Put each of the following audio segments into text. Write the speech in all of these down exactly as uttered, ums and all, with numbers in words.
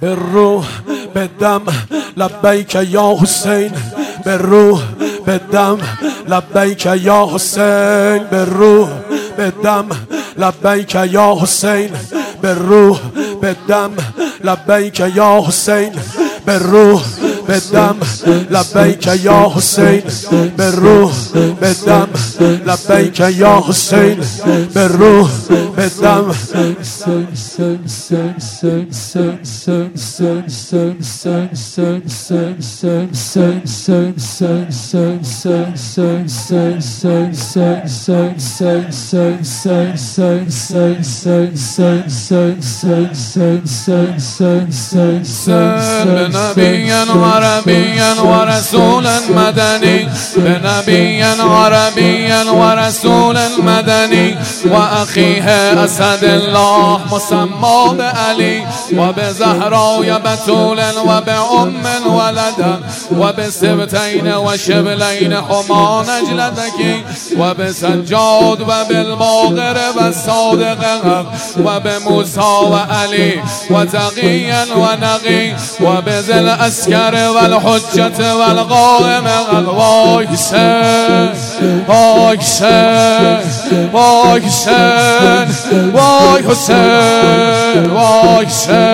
به روح به دم لبیک یا حسین، به روح به دم لبیک یا حسین، به روح به دم لبیک یا حسین، به روح به دم لبیک یا حسین، به روح به دم لبیک یا حسین، به روح به دم لبیک یا حسین، به روح به دم بنبي عربي ورسول مدني، بنبي عربي ورسول مدني، وأخيه أسد الله مسمى بعلي، وبزهراء بتول وبأم ولدا، وبسبتين وشبلين حما نجلتك، وبسجاد وبالباقر والصادق، وبموسى وعلي وتقيا ونقي، وبذي الأسكر والحجة والقائم. وای حسین وای حسین وای حسین وای حسین وای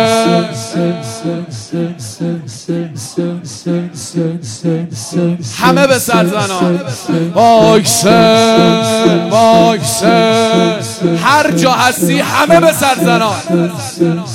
حسین. همه به سر زنان وای حسین وای حسین، هر جا هستی همه به سر زنان.